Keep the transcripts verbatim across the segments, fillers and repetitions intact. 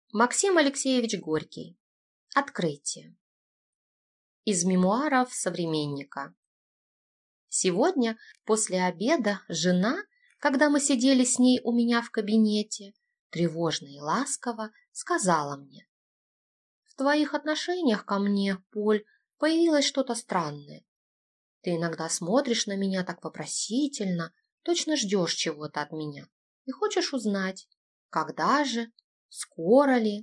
Максим Алексеевич Горький. Открытие. Из мемуаров современника. Сегодня после обеда жена, когда мы сидели с ней у меня в кабинете, тревожно и ласково сказала мне: «В твоих отношениях ко мне, Поль, появилось что-то странное. Ты иногда смотришь на меня так вопросительно, точно ждешь чего-то от меня и хочешь узнать, когда же, скоро ли.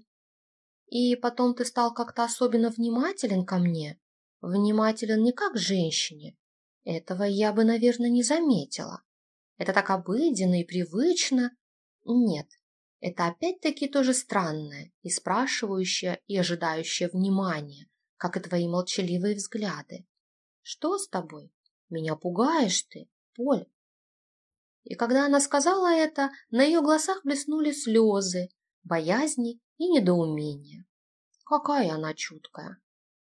И потом ты стал как-то особенно внимателен ко мне. Внимателен не как к женщине. Этого я бы, наверное, не заметила. Это так обыденно и привычно. Нет, это опять-таки тоже странное и спрашивающее и ожидающее внимания, как и твои молчаливые взгляды. Что с тобой? Меня пугаешь ты, Поль». И когда она сказала это, на ее глазах блеснули слезы, боязни и недоумения. Какая она чуткая.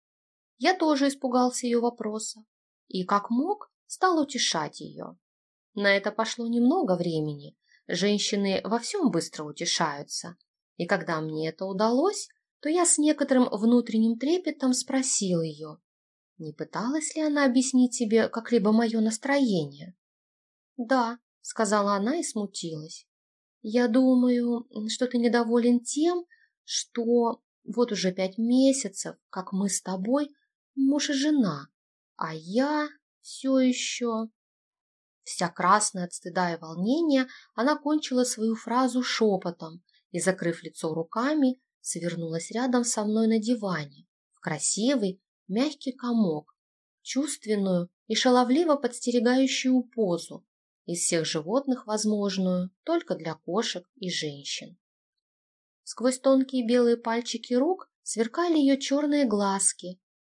Я тоже испугался ее вопроса и, как мог, стал утешать ее. На это пошло немного времени. Женщины во всем быстро утешаются. И когда мне это удалось, то я с некоторым внутренним трепетом спросил ее, не пыталась ли она объяснить себе как-либо мое настроение. «Да», — сказала она и смутилась. «Я думаю, что ты недоволен тем, что вот уже пять месяцев, как мы с тобой муж и жена, а я все еще...» Вся красная от стыда и волнения, она кончила свою фразу шепотом и, закрыв лицо руками, свернулась рядом со мной на диване в красивый мягкий комок, чувственную и шаловливо подстерегающую позу, из всех животных возможную только для кошек и женщин. Сквозь тонкие белые пальчики рук сверкали ее черные глазки,